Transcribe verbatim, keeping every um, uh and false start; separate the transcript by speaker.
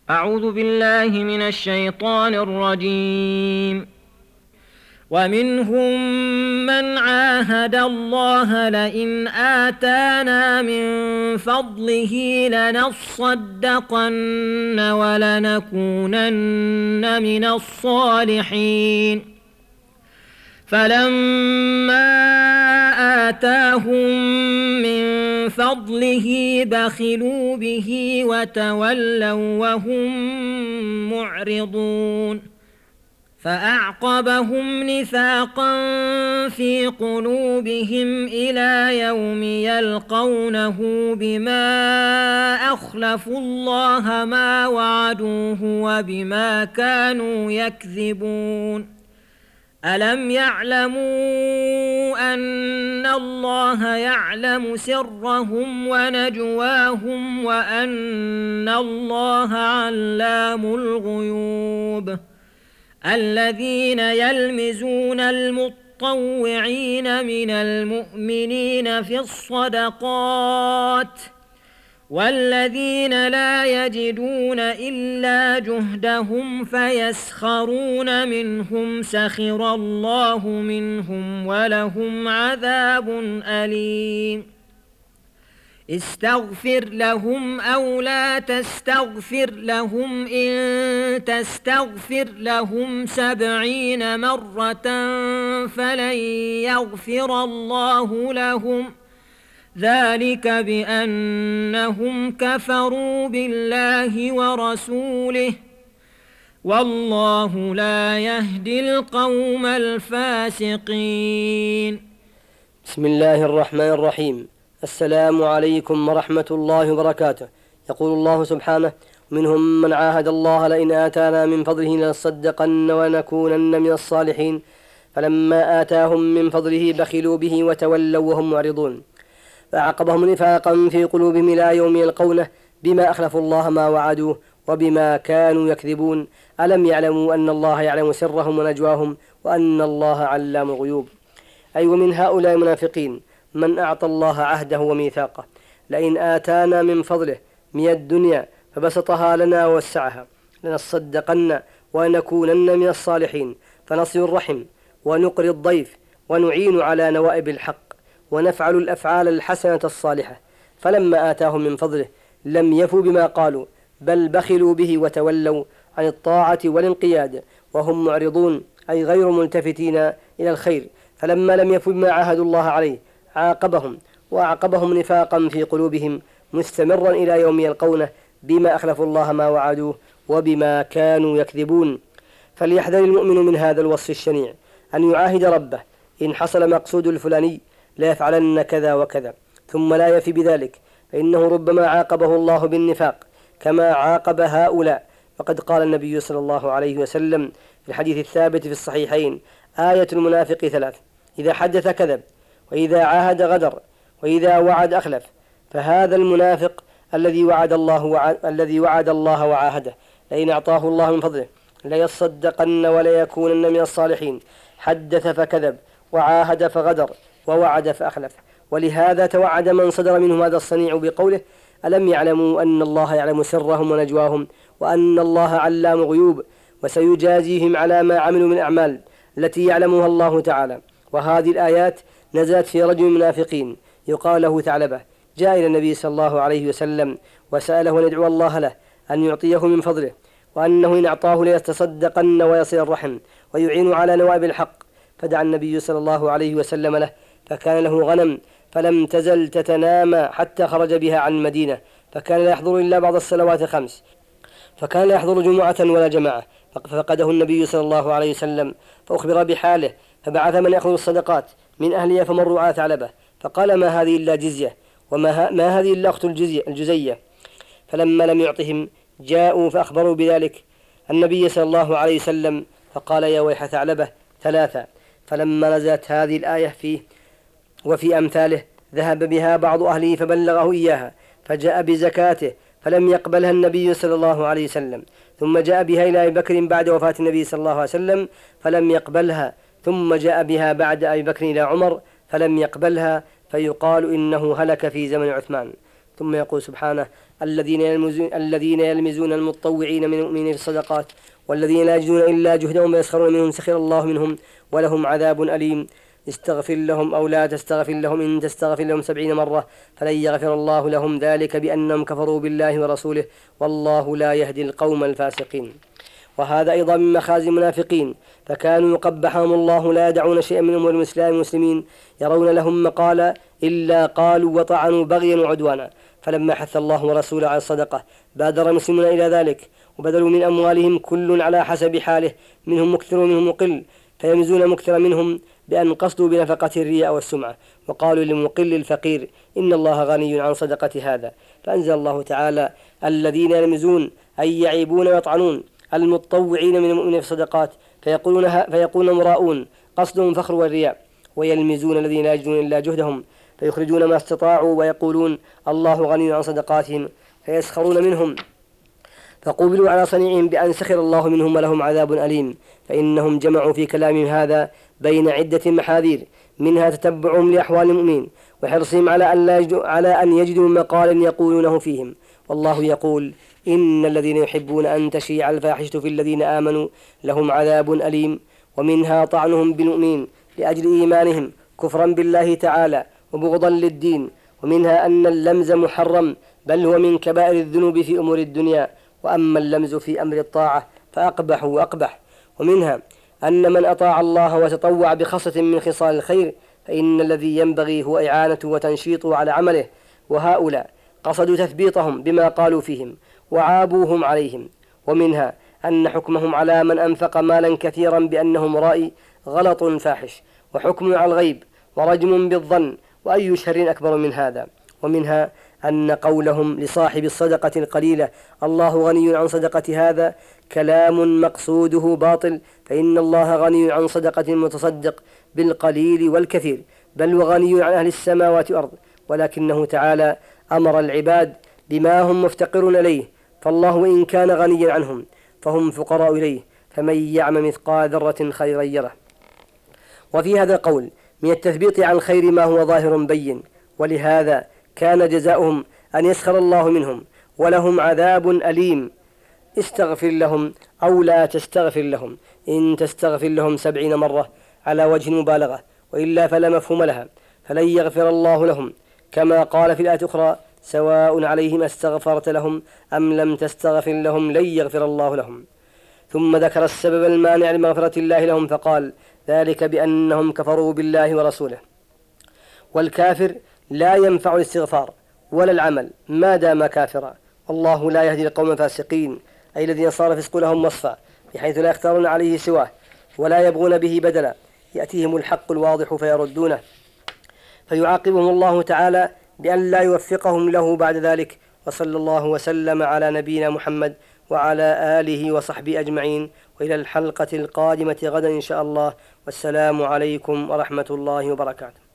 Speaker 1: أعوذ بالله من الشيطان الرجيم. ومنهم من عاهد الله لئن آتانا من فضله لنصدقن ولنكونن من الصالحين فلما آتاهم من فضله بخلوا به وتولوا وهم معرضون فأعقبهم نفاقا في قلوبهم إلى يوم يلقونه بما أخلفوا الله ما وعدوه وبما كانوا يكذبون ألم يعلموا أن الله يعلم سرهم ونجواهم وأن الله علام الغيوب الذين يلمزون المطوعين من المؤمنين في الصدقات والذين لا يجدون إلا جهدهم فيسخرون منهم سخر الله منهم ولهم عذاب أليم استغفر لهم أو لا تستغفر لهم إن تستغفر لهم سبعين مرة فلن يغفر الله لهم ذلك بأنهم كفروا بالله ورسوله والله لا يهدي القوم الفاسقين.
Speaker 2: بسم الله الرحمن الرحيم. السلام عليكم ورحمة الله وبركاته. يقول الله سبحانه: منهم من عاهد الله لئن آتانا من فضله لنصدقن ونكونن من الصالحين فلما آتاهم من فضله بخلوا به وتولوا وهم معرضون فأعقبهم نفاقا في قلوبهم إلى يوم يلقونه بما أخلفوا الله ما وعدوه وبما كانوا يكذبون ألم يعلموا أن الله يعلم سرهم ونجواهم وأن الله علام الغيوب. أي ومن هؤلاء المنافقين من أعطى الله عهده وميثاقه لئن آتانا من فضله من الدنيا فبسطها لنا ووسعها لنصدقن ونكونن من الصالحين فنصل الرحم ونقري الضيف ونعين على نوائب الحق ونفعل الأفعال الحسنة الصالحة فلما آتاهم من فضله لم يفوا بما قالوا بل بخلوا به وتولوا عن الطاعة والانقياد وهم معرضون أي غير ملتفتين إلى الخير فلما لم يفوا بما عاهدوا الله عليه عاقبهم وأعقبهم نفاقا في قلوبهم مستمرا إلى يوم يلقونه بما أخلفوا الله ما وعدوه وبما كانوا يكذبون. فليحذر المؤمن من هذا الوصف الشنيع أن يعاهد ربه إن حصل مقصود الفلاني لا يفعلن كذا وكذا ثم لا يفي بذلك فإنه ربما عاقبه الله بالنفاق كما عاقب هؤلاء. وقد قال النبي صلى الله عليه وسلم في الحديث الثابت في الصحيحين: آية المنافق ثلاث: إذا حدث كذب وإذا عاهد غدر وإذا وعد أخلف. فهذا المنافق الذي وعد الله وعد الذي وعد الله وعاهده لئن أعطاه الله من فضله ليصدقن وليكونن من الصالحين حدث فكذب وعاهد فغدر ووعد فأخلف. ولهذا توعد من صدر منهم هذا الصنيع بقوله: ألم يعلموا أن الله يعلم سرهم ونجواهم وأن الله علام غيوب وسيجازيهم على ما عملوا من أعمال التي يعلمها الله تعالى. وهذه الآيات نزلت في رجل المنافقين يقال له ثعلبة جاء إلى النبي صلى الله عليه وسلم وسأله أن يدعو الله له أن يعطيه من فضله وأنه إن أعطاه ليتصدقن ويصل الرحم ويعين على نوائب الحق. فدعا النبي صلى الله عليه وسلم له فكان له غنم فلم تزل تتنامى حتى خرج بها عن المدينة فكان لا يحضر إلا بعض الصلوات الخمس فكان لا يحضر جمعة ولا جماعة ففقده النبي صلى الله عليه وسلم فأخبر بحاله فبعث من يأخذ الصدقات من أهلها فمروا على ثعلبة فقال: ما هذه إلا جزية وما ما هذه إلا أخت الجزية. فلما لم يعطهم جاءوا فأخبروا بذلك النبي صلى الله عليه وسلم فقال: يا ويح ثعلبة ثلاثة. فلما نزلت هذه الآية فيه وفي أمثاله ذهب بها بعض أهله فبلغه إياها فجاء بزكاته فلم يقبلها النبي صلى الله عليه وسلم ثم جاء بها إلى أبي بكر بعد وفاة النبي صلى الله عليه وسلم فلم يقبلها ثم جاء بها بعد أبي بكر إلى عمر فلم يقبلها فيقال إنه هلك في زمن عثمان. ثم يقول سبحانه: الذين يلمزون, الذين يلمزون المتطوعين من المؤمنين في الصدقات والذين لا يجدون إلا جهدهم ويسخرون منهم سخر الله منهم ولهم عذاب أليم. استغفر لهم أو لا تستغفر لهم إن تستغفر لهم سبعين مرة فلن يغفر الله لهم، ذلك بأنهم كفروا بالله ورسوله والله لا يهدي القوم الفاسقين. وهذا أيضا من مخازي المنافقين، فكانوا قبحهم الله لا يدعون شيئا من أمور الإسلام المسلمين يرون لهم مقالا إلا قالوا وطعنوا بغيا وعدوانا. فلما حث الله ورسوله على الصدقة بادر المسلمون إلى ذلك، وبذلوا من أموالهم كل على حسب حاله، منهم مكثر ومنهم مقل، فيمزون مكثر منهم بأن قصدوا بنفقة الرياء والسمعة، وقالوا للمقل الفقير: إن الله غني عن صدقة هذا. فأنزل الله تعالى: الذين يلمزون أي يعيبون ويطعنون المتطوعين من المؤمنين في الصدقات فيقولون, فيقولون مراؤون قصدهم فخر والرياء، ويلمزون الذين لا يجدون إلا جهدهم فيخرجون ما استطاعوا ويقولون الله غني عن صدقاتهم فيسخرون منهم، فقوبلوا على صنيعهم بأن سخر الله منهم ولهم عذاب أليم. فإنهم جمعوا في كلامهم هذا بين عدة محاذير، منها تتبعهم لأحوال المؤمنين وحرصهم على أن, لا يجدوا على أن يجدوا مقالا يقولونه فيهم. والله يقول: إن الذين يحبون أن تشيع الفاحشة في الذين آمنوا لهم عذاب أليم. ومنها طعنهم بالمؤمنين لأجل إيمانهم كفرا بالله تعالى وبغضا للدين. ومنها أن اللمز محرم، بل هو من كبائر الذنوب في أمور الدنيا، وأما اللمز في أمر الطاعة فأقبح وأقبح. ومنها أن من أطاع الله وتطوع بخصلة من خصال الخير فإن الذي ينبغي هو إعانته وتنشيطه على عمله، وهؤلاء قصدوا تثبيطهم بما قالوا فيهم وعابوهم عليهم. ومنها أن حكمهم على من أنفق مالا كثيرا بأنه مرائي غلط فاحش، وحكم على الغيب ورجم بالظن، وأي شر أكبر من هذا. ومنها أن قولهم لصاحب الصدقة القليلة الله غني عن صدقة هذا كلام مقصوده باطل، فإن الله غني عن صدقة المتصدق بالقليل والكثير، بل وغني عن أهل السماوات والأرض، ولكنه تعالى أمر العباد بما هم مفتقرون إليه، فالله إن كان غنيا عنهم فهم فقراء إليه، فمن يعمل مثقال ذرة خيرا يره. وفي هذا القول من التثبيط عن الخير ما هو ظاهر بين، ولهذا كان جزاؤهم أن يسخر الله منهم ولهم عذاب أليم. استغفر لهم أو لا تستغفر لهم إن تستغفر لهم سبعين مرة على وجه المبالغة، وإلا فلا مفهوم لها، فلن يغفر الله لهم، كما قال في الآية الأخرى: سواء عليهم استغفرت لهم أم لم تستغفر لهم لن يغفر الله لهم. ثم ذكر السبب المانع لمغفرة الله لهم فقال: ذلك بأنهم كفروا بالله ورسوله. والكافر لا ينفع الاستغفار ولا العمل ما دام كافرا، والله لا يهدي القوم الفاسقين، أي الذين صار فسق لهم وصفا بحيث لا يختارون عليه سواه ولا يبغون به بدلا، يأتيهم الحق الواضح فيردونه، فيعاقبهم الله تعالى بأن لا يوفقهم له بعد ذلك. وصلى الله وسلم على نبينا محمد وعلى آله وصحبه أجمعين، وإلى الحلقة القادمة غدا إن شاء الله، والسلام عليكم ورحمة الله وبركاته.